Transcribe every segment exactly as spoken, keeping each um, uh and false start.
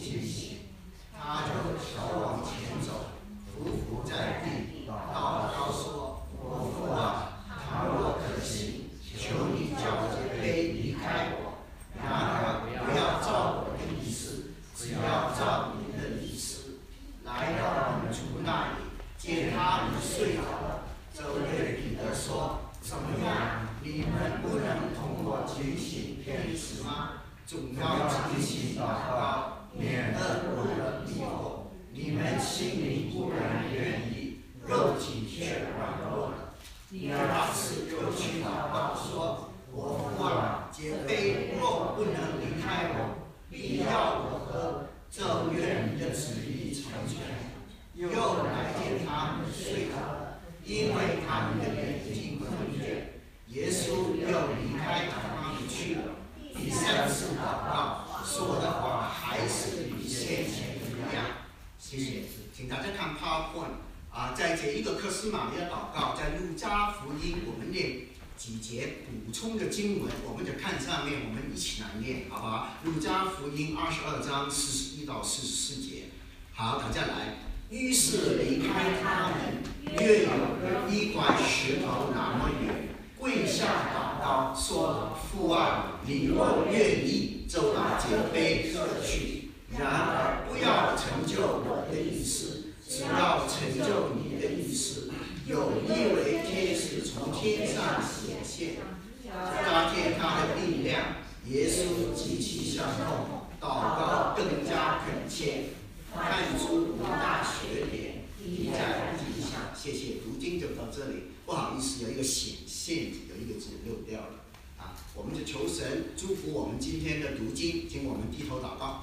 清醒，他就手往前走，伏伏在地，祷告说：“我父啊，倘若可行，求你叫这杯离开我。然而不要照我的意思，只要照你的意思。”来到门徒那里，见他们睡着了，就对彼得说：“怎么样？你们不能同我警醒片时吗？总要警醒祷告，免得入了迷惑。你们心里固然愿意，肉体却软弱了。”第二次又去祷告说：“我父啊，这杯若不能离开我，必要我喝，就愿你的旨意成全。”又来见他们睡着了，因为他们的眼睛困倦。耶稣又离开他们去了。第三次祷告说的话还是与先前一样。谢谢，请大家看 PowerPoint 啊，在这一个客西马尼的祷告，在路加福音我们念几节补充的经文，我们就看上面，我们一起来念，好不好？路加福音二十二章四十一到四十四节。好，大家来。于是离开他们，约有一块石头那么远，跪下祷告说：“父啊，你若愿意，就把这杯喝去。然而不要成就我的意思，只要成就你的意思。”有一位天使从天上显现，加添他的力量。耶稣极其伤痛，祷告更加恳切，看出五大血点滴在地上。谢谢，读经就到这里。不好意思，有一个显现，有一个字漏掉了啊！我们就求神祝福我们今天的读经，请我们低头祷告。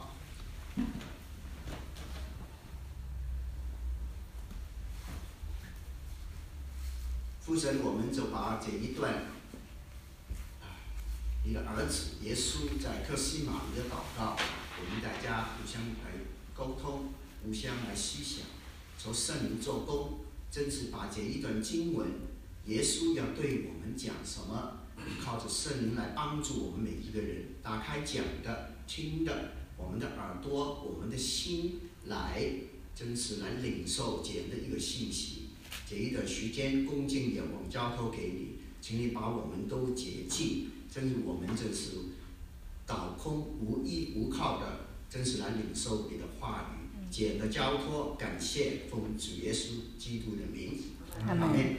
父神，我们就把这一段啊，你的儿子耶稣在客西马尼的祷告，我们大家互相来沟通，互相来思想，求圣灵做工，真是把这一段经文，耶稣要对我们讲什么，靠着圣灵来帮助我们每一个人，打开讲的、听的，我们的耳朵、我们的心，来真是来领受这样的一个信息。这一段时间，恭敬眼望交托给你，请你把我们都洁净，真是我们真是倒空无依无靠的，真是来领受你的话语。简的交托，感谢奉主耶稣基督的名，阿们。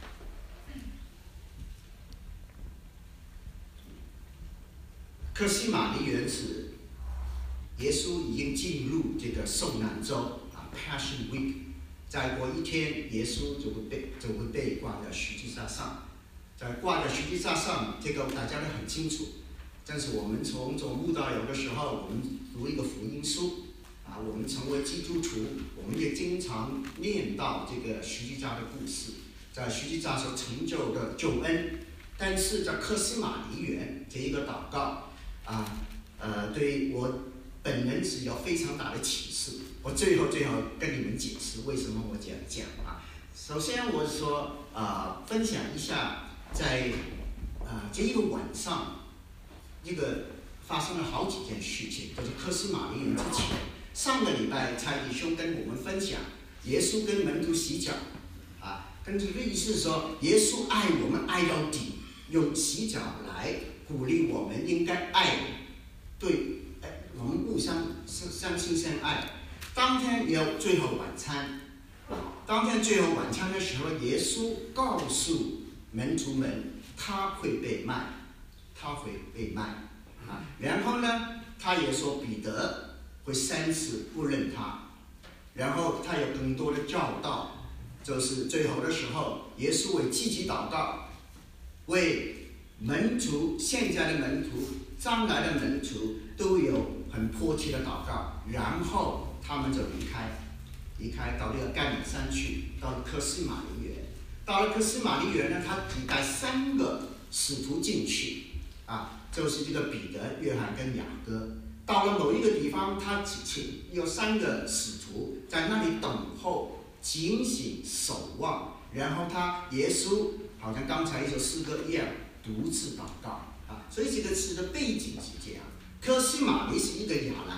客西马尼园是耶稣已经进入这个受难周啊 ，Passion Week。再过一天，耶稣就会被就会被挂在十字架上。在挂在十字架上，这个大家都很清楚。但是我们从走慕道友的时候，我们读一个福音书啊，我们成为基督徒，我们也经常念到这个十字架的故事，在十字架所成就的救恩。但是在客西马尼园这一个祷告啊，呃，对我本人是有非常大的启示。我最后最后跟你们解释为什么我这样讲啊。首先我说啊、呃，分享一下在啊、呃、这一个晚上，这个发生了好几件事情，就是客西马尼园之前。上个礼拜蔡弟兄跟我们分享，耶稣跟门徒洗脚啊，跟这个意思是说，耶稣爱我们爱到底，用洗脚来鼓励我们应该爱，对，我们互相相亲相爱。当天也有最后晚餐，当天最后晚餐的时候，耶稣告诉门徒们，他会被卖，他会被卖啊。然后呢，他也说彼得会三次不认他。然后他有更多的教导，就是最后的时候，耶稣为积极祷告，为门徒现在的门徒、将来的门徒都有很迫切的祷告，然后他们就离开，离开到那个橄榄山去，到了客西马尼园。到了客西马尼园呢，他只带三个使徒进去，啊，就是这个彼得、约翰跟雅各。到了某一个地方，他请有三个使徒在那里等候、警醒、守望。然后他耶稣好像刚才一首诗歌一样，独自祷告啊。所以这个诗的背景是这样。客西马尼是一个亚兰文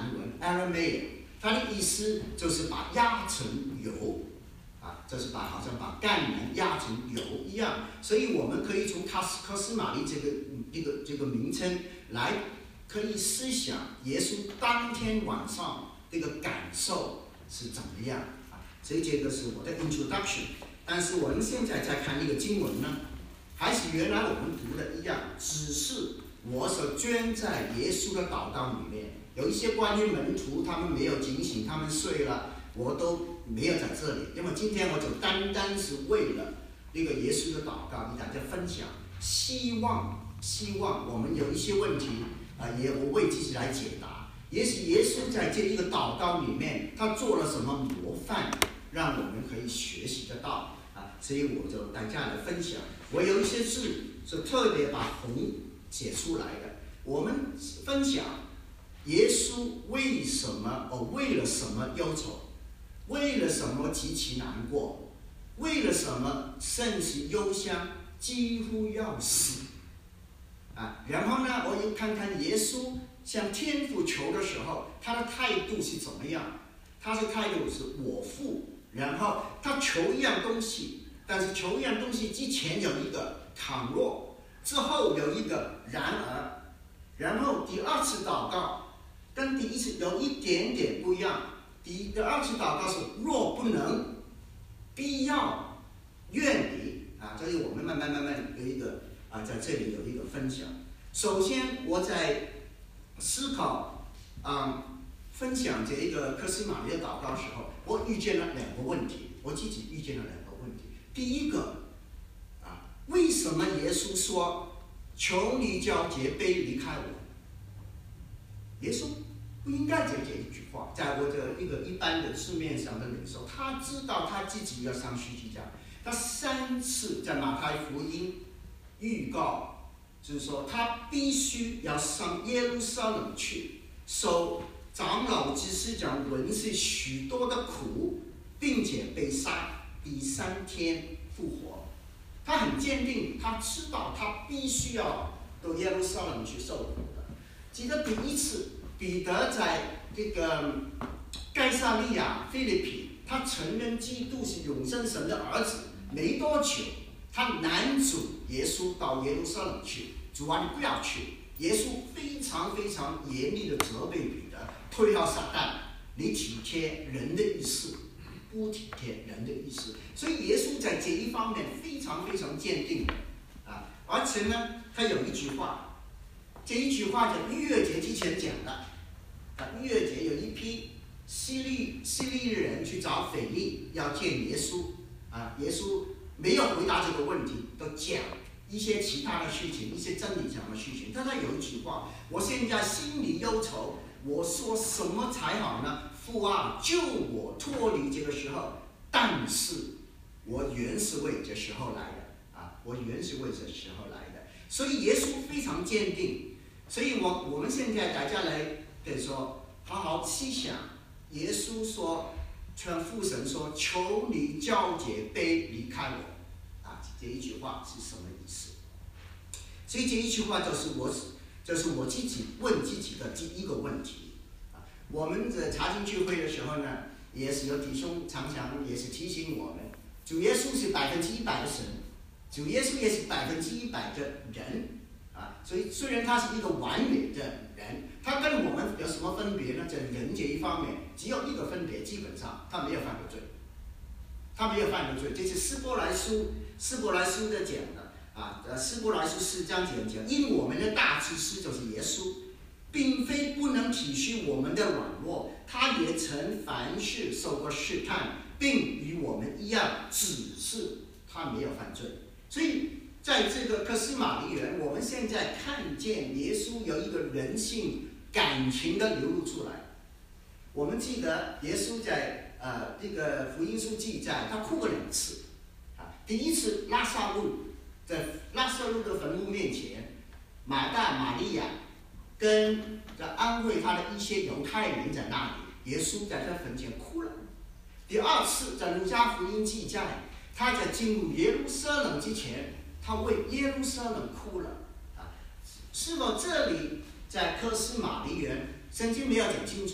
Aramaic， 它的意思就是把压成油，啊，就是把好像把橄榄压成油一样。所以我们可以从科斯科斯玛丽这个这个这个名称来可以思想耶稣当天晚上这个感受是怎么样啊？所以这个是我的 introduction。但是我们现在再看一个经文呢，还是原来我们读的一样，只是我所捐在耶稣的祷告里面，有一些关于门徒他们没有警醒，他们睡了，我都没有在这里。因为今天我就单单是为了那个耶稣的祷告与大家分享，希望希望我们有一些问题啊、呃，也我为自己来解答。也许耶稣在这一个祷告里面，他做了什么模范，让我们可以学习得到啊，所以我就大家来分享。我有一些字是特别把红写出来的。我们分享耶稣为什么哦，为了什么忧愁，为了什么极其难过，为了什么甚是忧伤，几乎要死啊。然后呢，我又看看耶稣向天父求的时候，他的态度是怎么样？他的态度是我父。然后他求一样东西，但是求一样东西之前有一个倘若，之后有一个然而，然后第二次祷告跟第一次有一点点不一样。第第二次祷告是若不能，必要愿你啊，所以我们慢慢慢慢有一个啊，在这里有一个分享。首先我在思考啊。分享这一个科斯玛丽的祷告的时候，我遇见了两个问题，我自己遇见了两个问题。第一个，啊，为什么耶稣说“求你叫这杯离开我”？耶稣不应该讲这一句话。在我的一个一般的市面上的领受，他知道他自己要上十字架，他三次在马太福音预告，就是说他必须要上耶路撒冷去受。长老祭司长文士许多的苦，并且被杀，第三天复活。他很坚定，他知道他必须要到耶路撒冷去受苦的。记得第一次，彼得在这个盖萨利亚腓立比，他承认基督是永生神的儿子，没多久，他拦阻耶稣到耶路撒冷去，主啊，你不要去。耶稣非常非常严厉的责备彼得。退掉撒旦，你体贴人的意思，不体贴人的意思。所以耶稣在这一方面非常非常坚定啊！而且呢，他有一句话，这一句话在逾越节之前讲的。啊，逾越节有一批希利希利人去找腓力要见耶稣啊，耶稣没有回答这个问题，都讲一些其他的事情，一些真理上的事情。但他有一句话，我现在心里忧愁。我说什么才好呢？父啊，救我脱离这个时候。但是，我原是为这时候来的啊！我原是为这时候来的。所以耶稣非常坚定。所以我我们现在大家来得说，好好细想。耶稣说，劝父神说：“求你叫这杯离开我。”啊，这一句话是什么意思？所以这一句话就是我。这是我自己问自己的第一个问题啊！我们在查经聚会的时候呢，也是有弟兄常常也是提醒我们，主耶稣是百分之一百的神，主耶稣也是百分之一百的人啊！所以虽然他是一个完美的人，他跟我们有什么分别呢？在人这一方面，只有一个分别，基本上他没有犯过罪，他没有犯过罪。这是希伯来书，希伯来书的讲的。啊，呃，希伯来书四章讲讲，因我们的大祭司就是耶稣，并非不能体恤我们的软弱，他也曾凡事受过试探，并与我们一样，只是他没有犯罪。所以在这个科斯玛丽园，我们现在看见耶稣有一个人性感情的流露出来。我们记得耶稣在呃这个福音书记载，他哭过两次啊，第一次拉撒路。在拉撒路的坟墓面前，马大、玛利亚跟在安慰他的一些犹太人在那里，耶稣在这坟前哭了。第二次在路加福音记载，他在进入耶路撒冷之前，他为耶路撒冷哭了。啊，是否这里在科斯玛丽园，圣经没有讲清楚，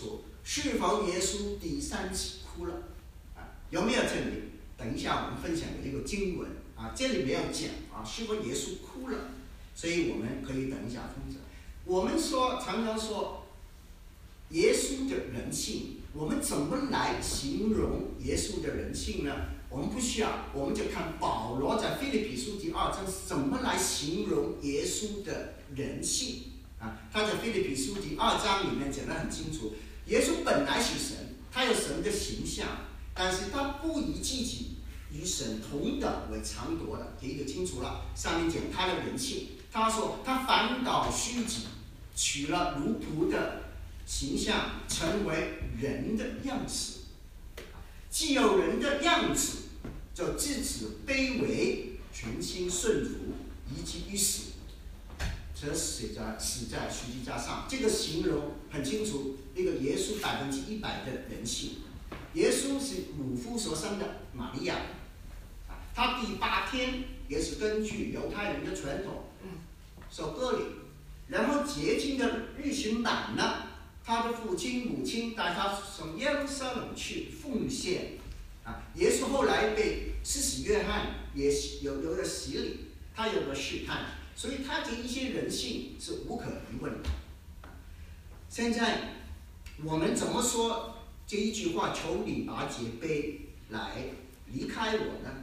是否耶稣第三次哭了？啊，有没有证明？等一下我们分享的一个经文啊，这里没有讲啊，是否耶稣哭了？所以我们可以等一下分享。我们说常常说耶稣的人性，我们怎么来形容耶稣的人性呢？我们不需要，我们就看保罗在腓立比书第二章怎么来形容耶稣的人性啊。他在腓立比书第二章里面讲得很清楚，耶稣本来是神，他有神的形象，但是他不以自己与神同等为强夺的，这个清楚了。上面讲他的人性，他说他反倒虚己，取了奴仆的形象，成为人的样式。既有人的样子，就自此卑微，全心顺服，以至于死，则死在死在十字架上。这个形容很清楚，那个耶稣百分之一百的人性。耶稣是母父所生的玛利亚，他第八天也是根据犹太人的传统受割礼，然后洁净的日期满了，他的父亲母亲带他从耶路撒冷去奉献。啊，耶稣后来被施洗约翰也有有了洗礼，他有了试探，所以他这一些人性是无可疑问的。现在我们怎么说这一句话？求你把这杯来离开我呢？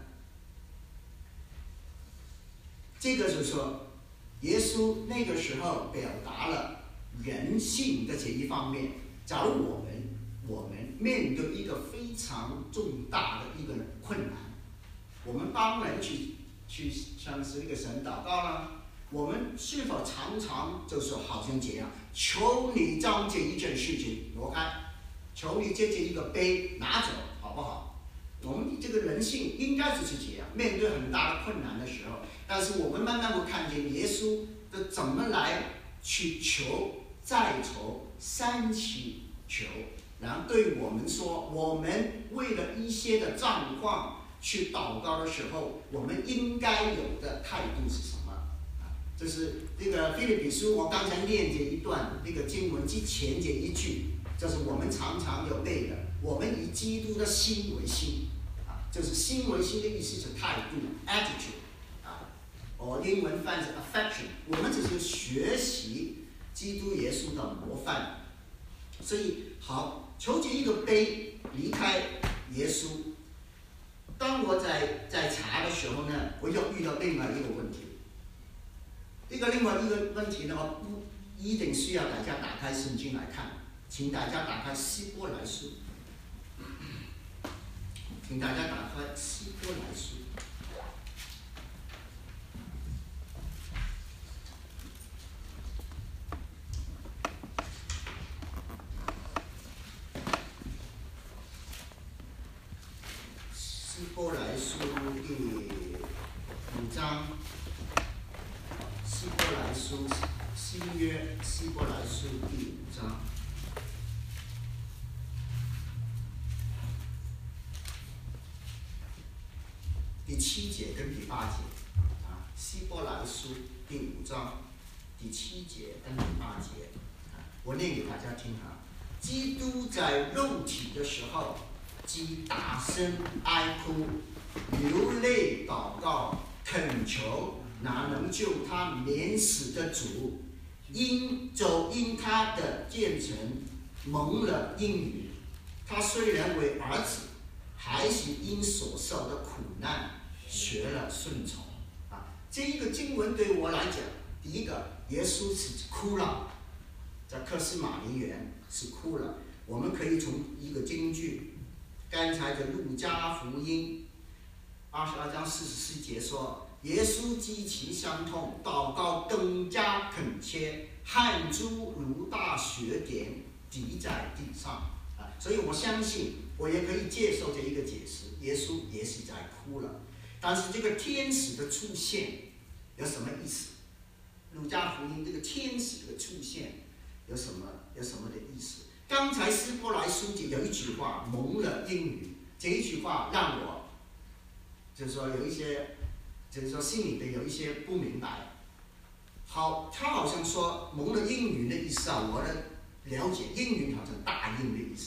这个就是说，耶稣那个时候表达了人性的这一方面。假如我们我们面对一个非常重大的一个困难，我们帮人去去向这个神祷告了，我们是否常常就是好像这样，求你将这一件事情挪开，求你借这一个杯拿走，好不好？我们这个人性应该就是这样，面对很大的困难的时候，但是我们慢慢会看见耶稣的怎么来去求，再求，三次求。然后对我们说，我们为了一些的状况去祷告的时候，我们应该有的态度是什么？啊，这是这个腓立比书，我刚才念这一段那个经文之前这一句，就是我们常常有背的，我们以基督的心为心，啊，就是心为心的意思是态度 attitude， 啊，我英文翻是 affection， 我们只是学习基督耶稣的模范，所以好。求这一个杯离开耶稣。当我在在查的时候呢，我又遇到另外一个问题。这个另外一个问题呢，不一定需要大家打开圣经来看，请大家打开希伯来书，请大家打开希伯来书。希伯来书第五章，希伯来书新约希伯来书第五章，第七节跟第八节啊，希伯来书第五章第七节跟第八节，啊，我念给大家听哈。基督在肉体的时候，即大声哀哭，流泪祷告，恳求那能救他免死的主，因就因他的见证蒙了应允。他虽然为儿子，还是因所受的苦难学了顺从。啊，这一个经文对我来讲，第一个，耶稣是哭了，在客西马尼园是哭了。我们可以从一个经句。刚才的路加福音二十二章四十四节说，耶稣极其伤痛，祷告更加恳切，汗珠如大雪点滴在地上。啊，所以我相信，我也可以接受这一个解释，耶稣也是在哭了。但是这个天使的出现有什么意思？路加福音这个天使的出现有什么有什么的意思？刚才希伯来书里有一句话蒙了应允，这一句话让我就是说有一些就是说心里的有一些不明白。好，他好像说蒙了应允的意思啊，我的了解应允好像答应的意思。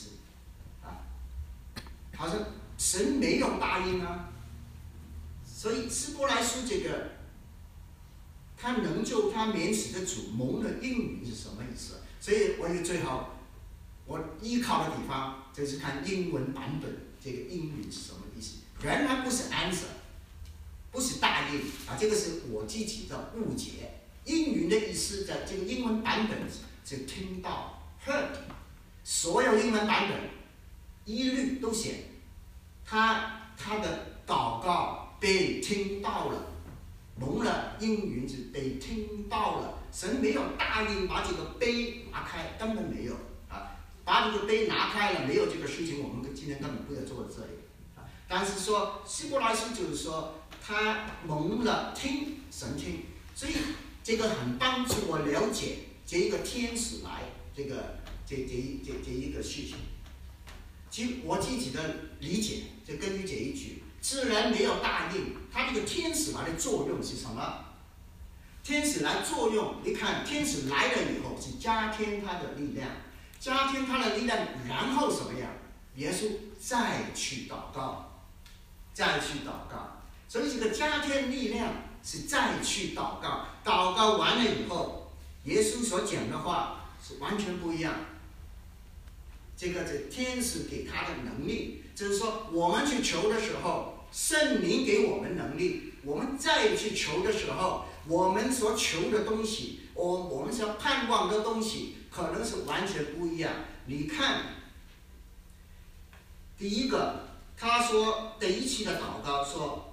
答应啊。所以希伯来书这个，他能救他免死的主蒙的应允是什么意思？所以我就最好我依靠的地方就是看英文版本，这个应允是什么意思？原来不是 answer， 不是答应啊，这个是我自己的误解。应允的意思在这个英文版本是听到 heard， 所有英文版本一律都写他他的祷告被听到了，蒙了应允是被听到了。神没有答应把这个杯拿开，根本没有啊，把这个杯拿开了，没有这个事情，我们今天根本不要做到这里啊。但是说希伯来书就是说他蒙了听，神听，所以这个很帮助我了解这一个天使来这个这这这这一个事情。其实我自己的理解就根据这一句，自然没有答应，他这个天使来的作用是什么？天使来作用，你看天使来了以后是加添他的力量，加添他的力量，然后什么样？耶稣再去祷告，再去祷告。所以这个加添力量是再去祷告，祷告完了以后，耶稣所讲的话是完全不一样。这个是天使给他的能力，就是说我们去求的时候，圣灵给我们能力，我们再去求的时候，我们所求的东西，我我们所盼望的东西，可能是完全不一样。你看，第一个，他说第一期的祷告说，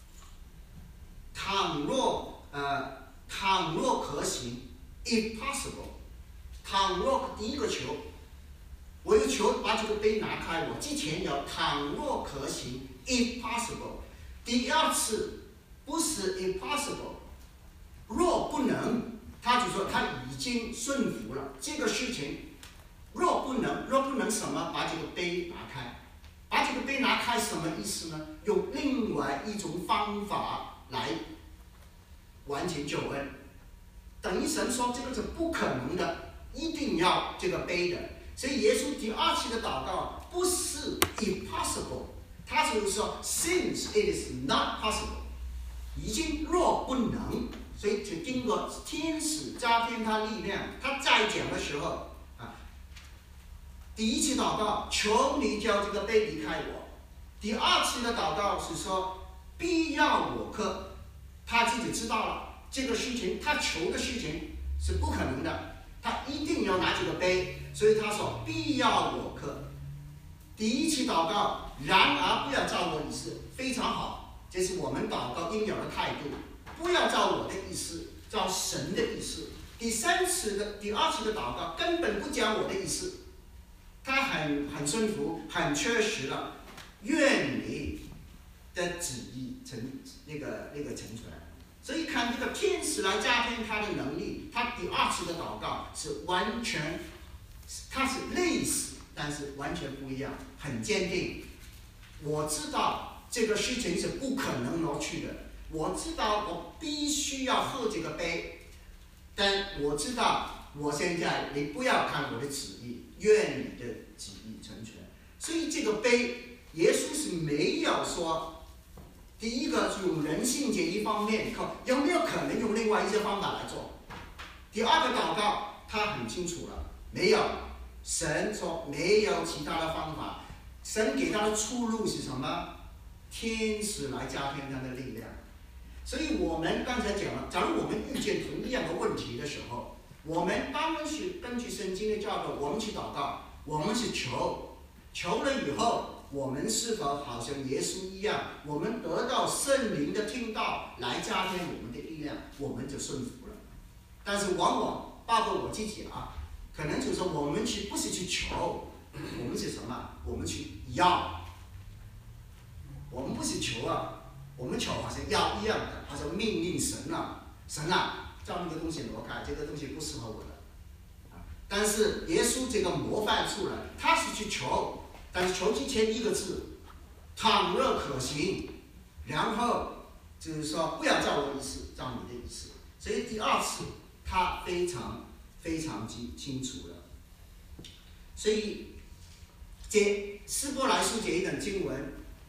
倘若呃倘若可行 ，if possible， 倘若第一个求。我有求把这个杯拿开，我之前有倘若可行 if possible， 第二次不是 if possible， 若不能，他就说他已经顺服了这个事情。若不能，若不能什么？把这个杯拿开，把这个杯拿开什么意思呢？用另外一种方法来完成救恩。等于神说这个是不可能的，一定要这个杯的。所以耶稣第二期的祷告不是 impossible， 他就是说 since it is not possible， 已经若不能，所以就经过天使加添他力量。他再讲的时候啊，第一期祷告求你叫这个杯离开我，第二期的祷告是说必要我可，他自己知道了这个事情，他求的事情是不可能的。他一定要拿这个杯，所以他说必要我可。第一期祷告，然而不要照我意思，非常好，这是我们祷告应有的态度，不要照我的意思，照神的意思。第三次的第二期的祷告根本不讲我的意思，他很很顺服，很确实了，愿你的旨意成那个那个成全。所以看这个天使来加添他的能力，他第二次的祷告是完全，他是类似，但是完全不一样，很坚定。我知道这个事情是不可能挪去的，我知道我必须要喝这个杯，但我知道我现在你不要看我的旨意，愿你的旨意成全。所以这个杯，耶稣是没有说。第一个是用人性这一方面，有没有可能用另外一些方法来做？第二个祷告他很清楚了，没有，神说没有其他的方法，神给他的出路是什么？天使来加添他的力量。所以我们刚才讲了，假如我们遇见同样的问题的时候，我们当然是根据圣经的教导，我们去祷告，我们是求，求了以后。我们是否好像耶稣一样，我们得到圣灵的听道来加添我们的力量，我们就顺服了。但是往往包括我自己啊，可能就是说我们去不是去求，我们是什么？我们去要。我们不是求啊，我们求好像要一样的，好像命令神啊，神啊，叫那个东西挪开，这个东西不适合我的。啊，但是耶稣这个模范出来，他是去求。但是求之前一个字，倘若可行，然后就是说不要照我意思，照你的意思。所以第二次他非常非常清清楚了。所以这希伯来书这一段经文，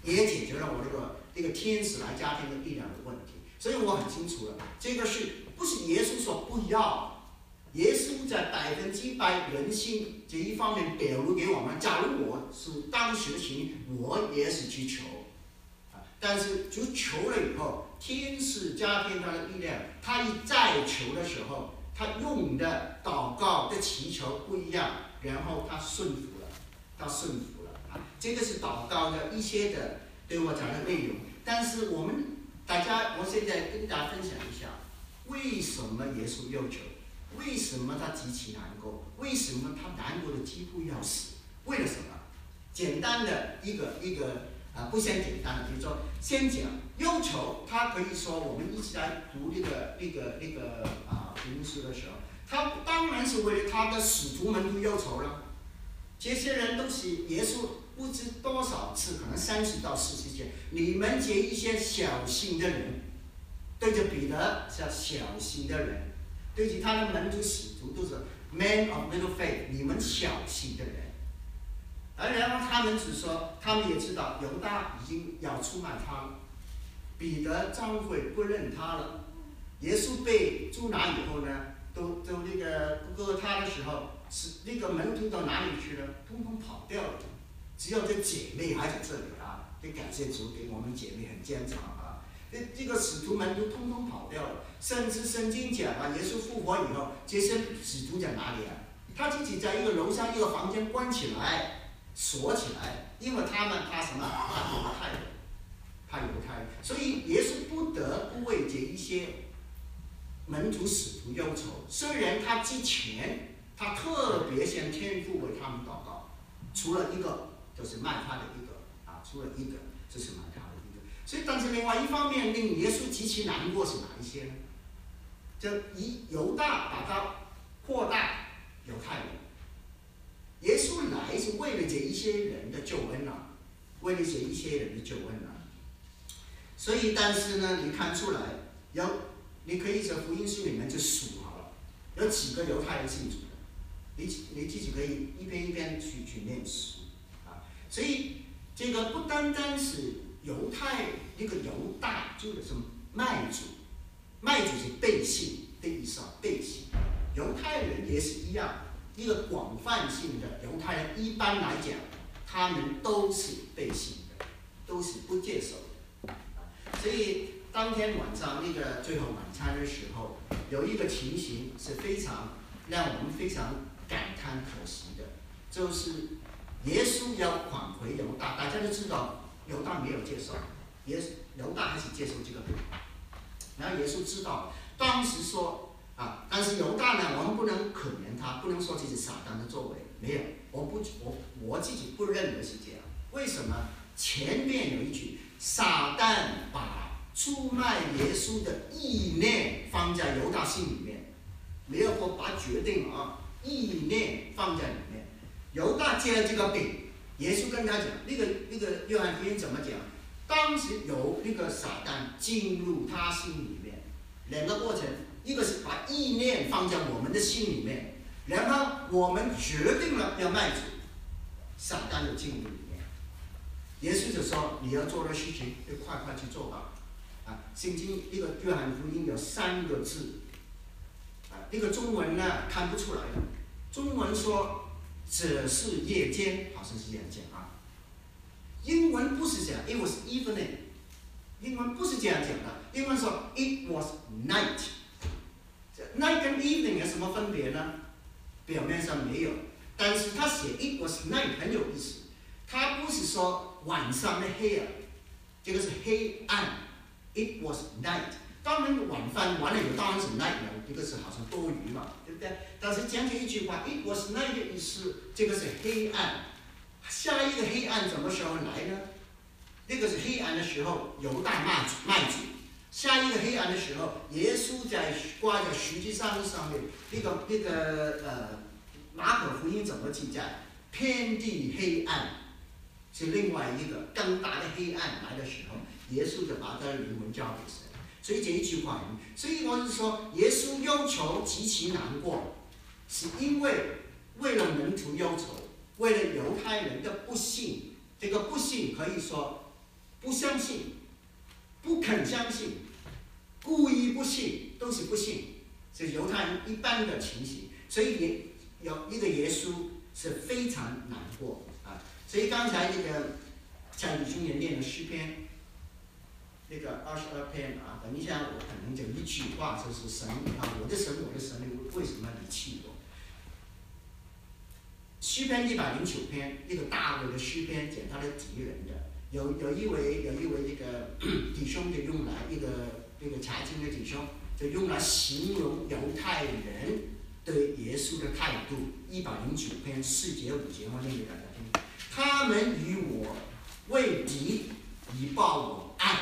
也解决了我这个这个天使来家庭的力量的问题。所以我很清楚了，这个是不是耶稣说不要？耶稣在百分之百人性这一方面表露给我们。假如我是当时的情，我也是去求，啊，但是就求了以后，天使加添他的力量，他一再求的时候，他用的祷告的祈求不一样，然后他顺服了，他顺服了啊。这个是祷告的一些的对我讲的内容。但是我们大家，我现在跟大家分享一下，为什么耶稣要求？为什么他极其难过？为什么他难过的几乎要死？为了什么？简单的一个一个啊，不先简单的，比如说先讲忧愁，他可以说我们一起来读那个那个那个啊福音书的时候，他当然是为了他的使徒门徒忧愁了。这些人都是耶稣不知多少次，可能三十到四十节，你们这一些小心的人，对着彼得是小心的人。对于他的门徒使徒都是 man of little faith， 你们小心的人。而然后他们只说，他们也知道犹大已经要出卖他了，彼得张会不认他了。耶稣被捉拿以后呢，都都那个不割他的时候，是那个门徒到哪里去了？通通跑掉了。只有这姐妹还在这里啊！得感谢主给我们姐妹很坚强啊。这这个使徒门徒通通跑掉了。甚至圣经讲啊，耶稣复活以后，这些使徒在哪里啊？他自己在一个楼上一个房间关起来，锁起来，因为他们怕什么？怕犹太人，怕犹太人。所以耶稣不得不为这一些门徒使徒忧愁。虽然他之前他特别向天父为他们祷告，除了一个就是卖他的一个啊，除了一个就是卖他的一个。所以，但是另外一方面令耶稣极其难过是哪一些呢？就以犹大把他扩大犹太人，耶稣来是为了这一些人的救恩啊，为了这一些人的救恩啊。所以，但是呢，你看出来有，你可以在福音书里面就数好了，有几个犹太人信主的，你你自己可以一篇一篇去去念书啊。所以这个不单单是犹太一个犹大，就是卖主。卖主是背信的意思啊，背信。犹太人也是一样，一个广泛性的犹太人，一般来讲，他们都是背信的，都是不接受的。所以当天晚上那个最后晚餐的时候，有一个情形是非常让我们非常感叹可惜的，就是耶稣要返回犹大，大家都知道犹大没有接受，耶犹大还是接受这个饼。然后耶稣知道，当时说啊，但是犹大呢，我们不能可怜他，不能说这是撒旦的作为，没有，我不我我自己不认为是这样。为什么？前面有一句，撒旦把出卖耶稣的意念放在犹大心里面，没有说把决定啊，意念放在里面。犹大接了这个饼，耶稣跟他讲，那个那个约翰福音怎么讲？当时有那个撒旦进入他心里面，两个过程，一个是把意念放在我们的心里面，然后我们决定了要卖主，撒旦就进入里面。耶稣就说：“你要做的事情，就快快去做吧。”啊，圣经一个约翰福音有三个字，啊，那个中文呢看不出来的，中文说这是夜间，好像是这样讲啊。英文不是这样 ，it was evening。英文不是这样讲的，英文说 it was night。night 跟 evening 有什么分别呢？表面上没有，但是他写 it was night 很有意思。他不是说晚上的黑暗，这个是黑暗 ，it was night。当然晚饭完了以后当然是 night 了，这个是好像多余嘛，对不对？但是讲这一句话 it was night 的意思，这个是黑暗。下一个黑暗什么时候来呢？那个是黑暗的时候，犹大卖主卖主。下一个黑暗的时候，耶稣在挂在十字架上面，那个那个呃，马可福音怎么记载？遍地黑暗，是另外一个更大的黑暗来的时候，耶稣就把他的灵魂交给神。所以这一句话，所以我是说，耶稣忧愁极其难过，是因为为了门徒忧愁。为了犹太人的不幸，这个不幸可以说不相信，不肯相信，故意不信，都是不信，是犹太人一般的情形。所以也有一个耶稣是非常难过啊。所以刚才那个蔡李兄也念了诗篇，那个二十二篇啊，等一下我可能就一句话就是神啊，我的神，我的神，为什么你弃我？诗篇一百零九篇，一个大卫的诗篇，讲他的敌人的，有有一位有一位那个弟兄就用来一个那个查经的弟兄，就用来形容犹太人对耶稣的态度。一百零九篇四节五节，我念给大家听。他们与我为敌，以报我爱，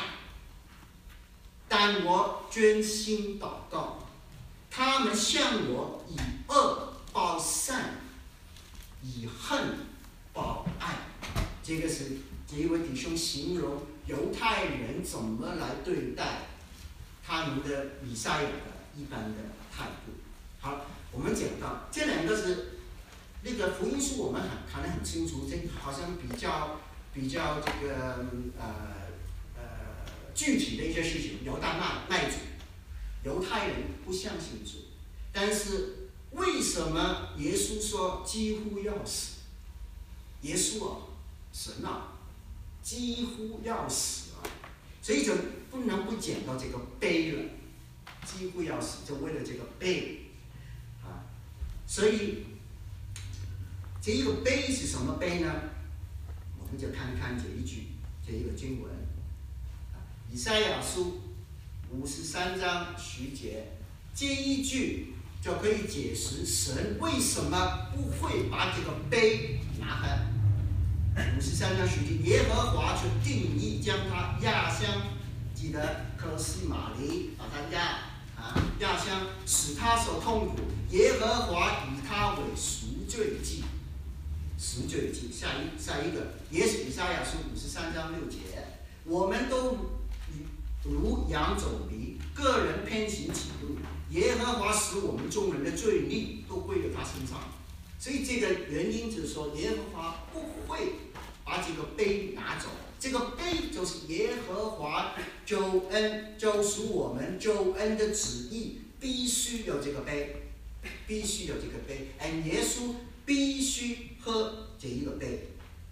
但我专心祷告。他们向我以恶报善，以恨报爱。这个是这一位弟兄形容犹太人怎么来对待他们的以赛亚的一般的态度。好，我们讲到这两个是那个福音书，我们很看得很清楚，这好像比较比较这个呃呃具体的一些事情。犹大卖卖主，犹太人不相信主，但是为什么耶稣说几乎要死？耶稣啊，神啊，几乎要死啊，所以就不能不讲到这个悲了。几乎要死，就为了这个悲啊，所以这一个悲是什么悲呢？我们就看看这一句，这一个经文，以赛亚书五十三章十节，这一句就可以解释神为什么不会把这个悲拿开。五十三章十节，耶和华就定义将他压箱，记得科西玛尼把他压啊压箱，使他受痛苦。耶和华以他为赎罪祭，赎罪祭。下一下一个，也是以赛亚书五十三章六节，我们都如羊走离，个人偏行己路，耶和华使我们众人的罪孽都归到他身上。所以这个原因就是说，耶和华不会把这个杯拿走。这个杯就是耶和华救恩救赎我们救恩的旨意，必须有这个杯，必须有这个杯，而耶稣必须喝这一个杯。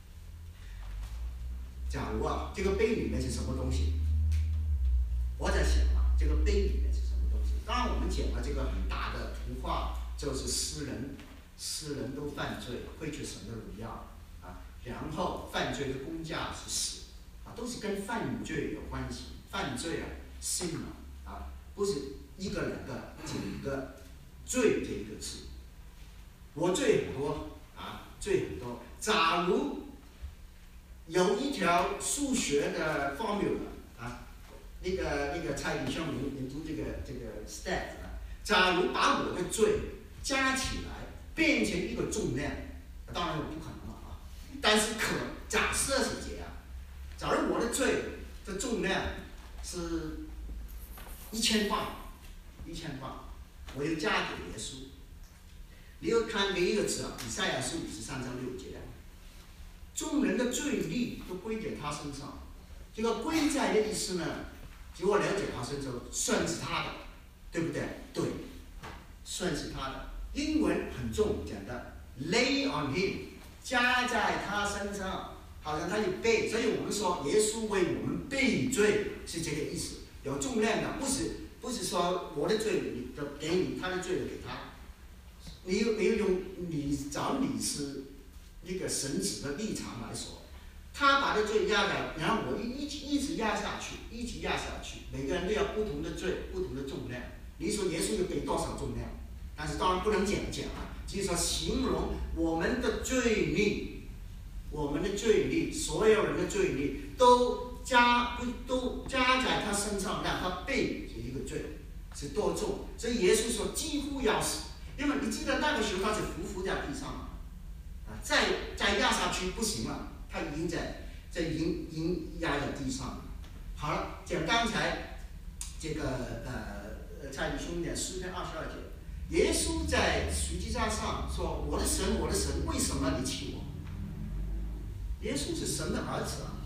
假如啊，这个杯里面是什么东西？我在想啊，这个杯里面是什么东西？当然，我们讲了这个很大的图画，就是诗人，诗人都犯罪，亏缺神的荣耀啊。然后犯罪的工价是死啊，都是跟犯罪有关系。犯罪啊，sin啊，不是一个两个，几个罪这一个字。我罪很多啊，罪很多。假如有一条数学的 formula 啊。那个那个蔡李兄，您您读这个这个 stat 啊，假如把我的罪加起来变成一个重量，当然我不可能了啊，但是可假设是这样，假如我的罪的重量是一千磅，一千磅，我就加给耶稣。你又看另一个词啊，以赛亚书五十三章六节，众人的罪孽都归给他身上。这个归在的意思呢？据我了解，他是说算是他的，对不对？对，算是他的。英文很重，讲的 lay on him， 加在他身上，好像他有背，所以我们说耶稣为我们背罪是这个意思，有重量的，不是不是说我的罪你就给你，他的罪就给他。你有没有用你找你是一个神子的立场来说？他把的罪压来，然后我一一一直压下去，一直压下去。每个人都要不同的罪，不同的重量。你说耶稣有给多少重量？但是当然不能讲讲啊，就是说形容我们的罪孽，我们的罪孽，所有人的罪孽都加都加在他身上，让他背这一个罪是多重。所以耶稣说几乎要死，因为你记得那个时候他是匍匐在地上啊，再再压下去不行了。他已经在在已经已经压在地上了。好了，讲刚才这个呃蔡李兄的诗篇二十二节，耶稣在十字架上说：“我的神，我的神，为什么你弃我？”耶稣是神的儿子啊，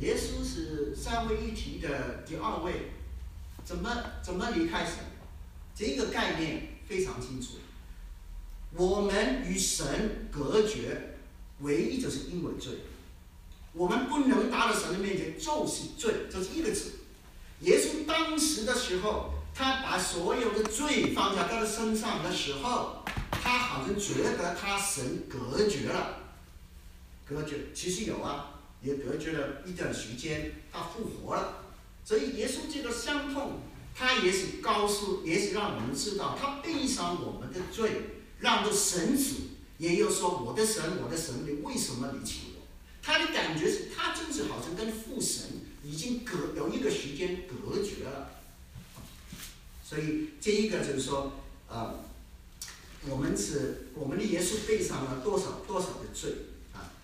耶稣是三位一体的第二位，怎么怎么离开神？这个概念非常清楚。我们与神隔绝，唯一就是因为罪。我们不能达到神的面前，就是罪，这是一个字。耶稣当时的时候，他把所有的罪放在他的身上的时候，他好像觉得他神隔绝了，隔绝其实有啊，也隔绝了一段时间，他复活了。所以耶稣这个伤痛，他也是告诉，也是让我们知道，他背上我们的罪，让的神子也有说，我的神，我的神，你为什么离弃我？他的感觉是，他就是好像跟父神已经隔有一个时间隔绝了。所以这一个就是说，呃，我们是我们的耶稣背上了多少多少的罪啊？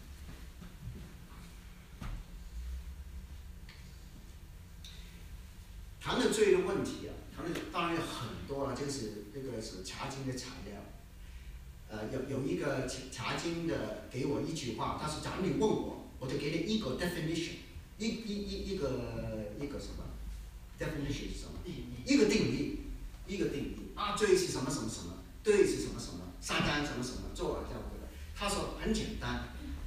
谈的罪的问题啊，谈的当然有很多了，就是这个是查经的材料。呃，有有一个查经的给我一句话，他是假如你问我，我就给你一个 definition， 一一一一个一个什么 definition 是什么？一个定义，一个定义啊，罪是什么什么什么，对是什么什么，撒旦什么什么，做了这样子的。他说很简单，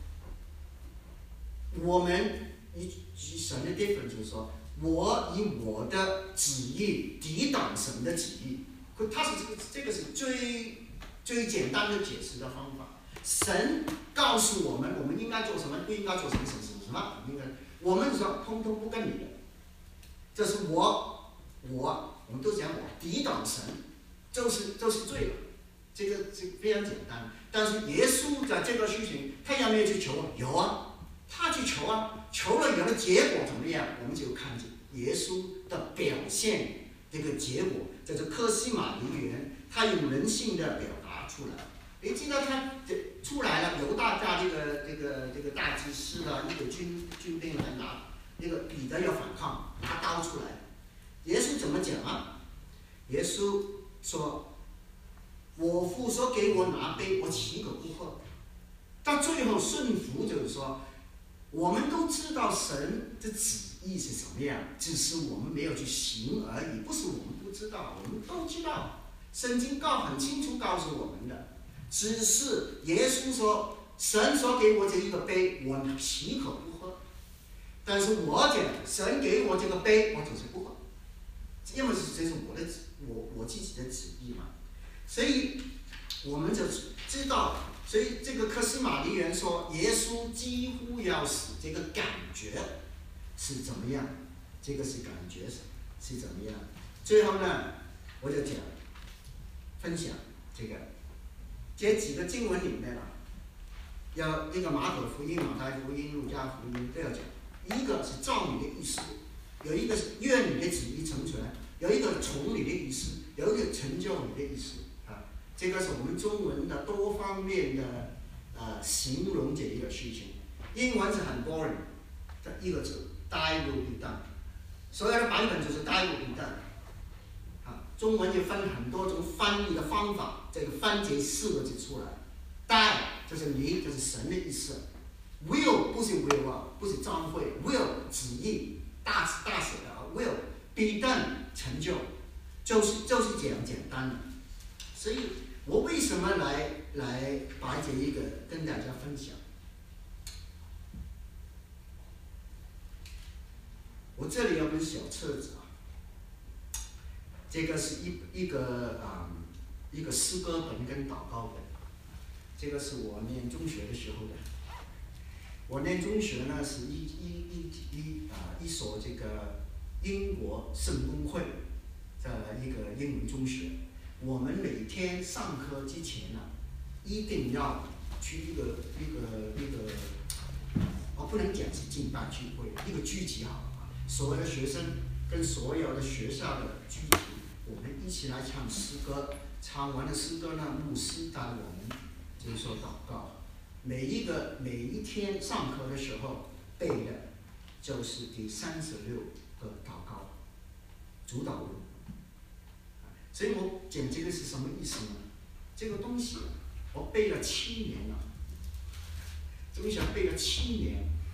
我们与与神的 difference 就是说，我以我的旨意抵挡神的旨意，他是这个这个是最。最简单的解释的方法，神告诉我们，我们应该做什么，不应该做什么，什么什么什么，应该，我们说通通不跟你的，这是我，我，我们都讲我抵挡神，就是就是罪了，这个这个非常简单。但是耶稣在这个事情，他有没有去求？有啊，他去求啊，求了有了结果怎么样？我们就看见耶稣的表现，这个结果，在这客西马尼园，他用人性的表达。出来，你记得他出来了，犹大家这个这个这个大祭司的一个军军兵来拿，那个彼得要反抗，拿刀出来，耶稣怎么讲啊？耶稣说：“我父说给我拿杯，我岂可不喝？”到最后顺服就是说，我们都知道神的旨意是什么样，只是我们没有去行而已，不是我们不知道，我们都知道。圣经告很清楚告诉我们的，只是耶稣说，神说给我这一个杯，我岂可不喝？但是我讲，神给我这个杯，我就是不喝，因为这是我的我我自己的旨意嘛。所以我们就知道，所以这个客西马尼园说，耶稣几乎要死，这个感觉是怎么样？这个是感觉是是怎么样？最后呢，我就讲。分享这个，这几个经文里面啊，要一个马可福音、马太福音、路加福音都要讲。一个是照你的意思，有一个是愿你的旨意成全，有一个从你的意思，有一个成就你的意思啊。这个是我们中文的多方面的呃形容这一个事情。英文是很 boring 的一个字 ，die will be done， 所有的版本就是 die will be done。中文也分很多种翻译的方法，这个翻这四个字出来 ，die 就是你，就是神的意思 ，will 不是 will 啊，不是章会 ，will 旨意，大大写的啊 ，will be done 成就，就是就是这样简单的。所以我为什么来来把这一个跟大家分享？我这里有本小册子啊。这个是一一个啊、嗯、一个诗歌本跟祷告本，这个是我念中学的时候的。我念中学呢是一一一一啊、呃、一所这个英国圣公会的一个英文中学。我们每天上课之前呢，一定要去一个一个一个，我不能讲是敬拜聚会，一个聚集好啊，所有的学生跟所有的学校的聚集。我们一起来唱诗歌，唱完了诗歌呢，牧师带我们就是说祷告。每一个每一天上课的时候背的，就是第三十六个祷告主导文。所以我讲这个是什么意思呢？这个东西我背了七年了，中学背了七年啊，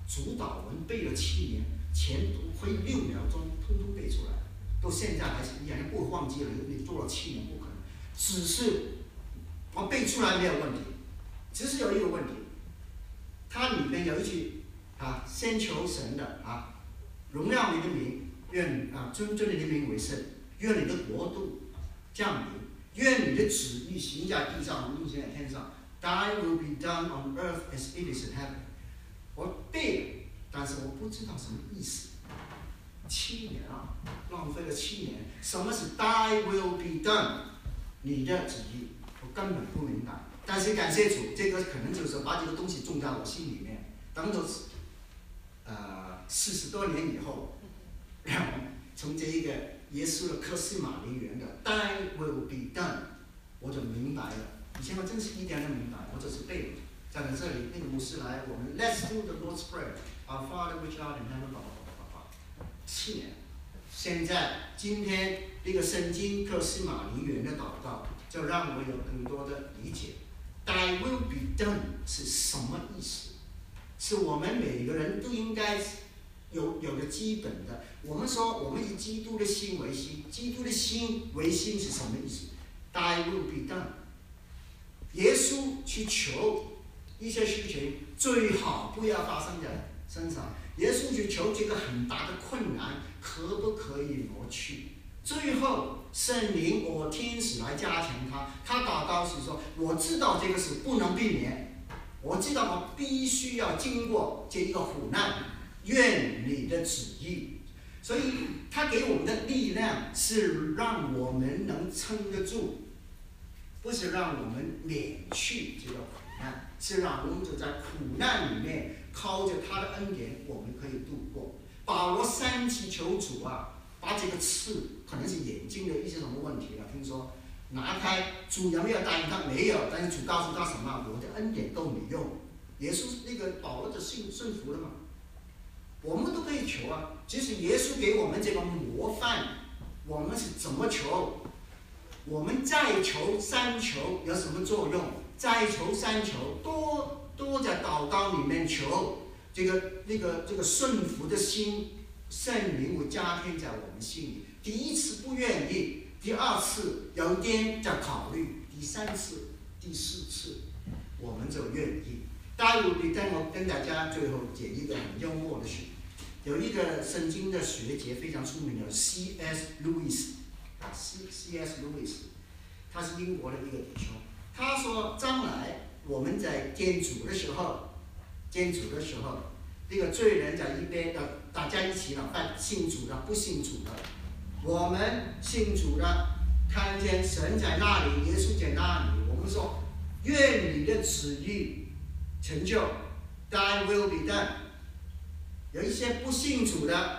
主导文背了七年，前读会六秒钟，通通背出来，到现在还是一样，不会忘记了。你做了七年不可能，只是我背出来没有问题，只是有一个问题，它里面有一句啊，先求神的啊，荣耀你的名，愿啊尊尊你的名为圣，愿你的国度降临，愿你的旨意行在地上，如行在天上。Thy will be done on earth as it is in heaven。我背了，但是我不知道什么意思。七年啊，浪费了七年。什么是 Thy will be done？ 你的旨意，我根本不明白。但是感谢主，这个可能就是把这个东西种在我心里面。等到呃四十多年以后，让我从这一个耶稣的克西马尼园的 Thy will be done， 我就明白了。以前我真是一点都不明白，我只是背了。站在这里，那个牧师来，我们 Let's do the Lord's Prayer。Our Father which art in heaven， 七年。现在今天这个圣经克西马尼园的祷告，就让我有更多的理解。Thy will be done 是什么意思？是我们每个人都应该有有个基本的。我们说我们以基督的心为心，基督的心为心是什么意思 ？Thy will be done。耶稣去求一些事情，最好不要发生在身上。耶稣去求这个很大的困难，可不可以挪去？最后圣灵或天使来加强他。他祷告是说：“我知道这个是不能避免，我知道我必须要经过这一个苦难，愿你的旨意。”所以他给我们的力量是让我们能撑得住，不是让我们免去这个苦难，是让我们就在苦难里面靠着他的恩典，我们可以度过。保罗三次求主啊，把这个刺可能是眼睛的一些什么问题了，听说拿开，主有没有答应他？没有，但是主告诉他什么？我的恩典够你用。耶稣那个保罗就信顺服了嘛。我们都可以求啊，即使耶稣给我们这个模范，我们是怎么求？我们再求三求有什么作用？再求三求，多多在祷告里面求这个那个这个顺服的心，圣灵会加添在我们心里。第一次不愿意，第二次有点在考虑，第三次、第四次我们就愿意。待会你等我跟大家最后解一个很幽默的事。有一个圣经的学者非常出名的 C S Lewis 啊 ，C C S Lewis， 他是英国的一个弟兄。他说，将来我们在见主的时候，见主的时候，这个罪人在一边的，大家一起了，信主的、不信主的，我们信主的，看见神在那里，耶稣在那里，我们说，愿你的旨意成就 ，Thy will be done。有一些不信主的，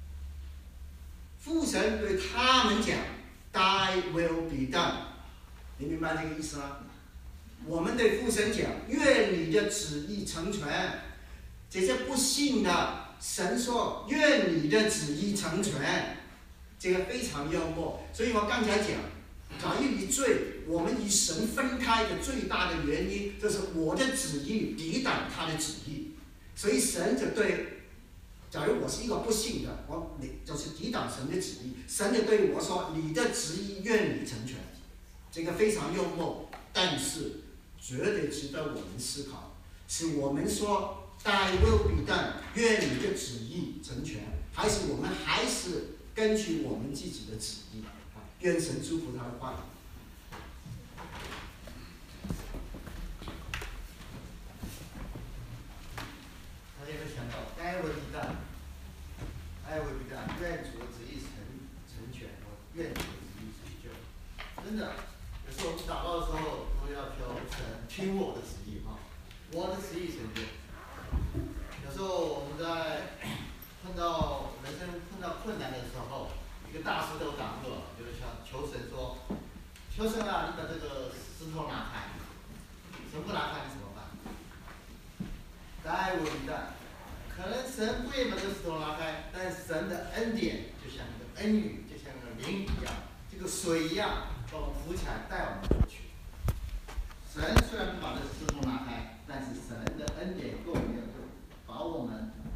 父神对他们讲 ，Thy will be done。你明白这个意思吗？我们对父神讲，愿你的旨意成全。这些不信的，神说，愿你的旨意成全。这个非常幽默。所以我刚才讲，假如你罪，我们与神分开的最大的原因，就是我的旨意抵挡他的旨意。所以神就对。假如我是一个不信的，我就是抵挡神的旨意，神就对我说：“你的旨意愿你成全。”这个非常幽默，但是绝对值得我们思考。是我们说 "Thy will be done"， 愿你的旨意成全，还是我们还是根据我们自己的旨意？啊，愿神祝福他的话语。 大家有想到 "Thy will be done"， "Thy will be done"， 愿主的旨意成成全，我愿主的旨意成就。真的，有时候我们祷告的时候都要求神听我的旨意哈，我的旨意成就。有时候我们在碰到人生碰到困难的时候，一个大石头挡住了，就是想求神说：“求神啊，你把这个石头拿开。”神不拿开，你怎么办 ？"Thy will be done"。可能神不愿意把这个石头拉开，但神的恩典就像一个恩雨，就像那个灵一样，这个水一样，把我们扶起来，带我们过去。神虽然不把这个石头拉开，但是神的恩典够没有用，把导我们。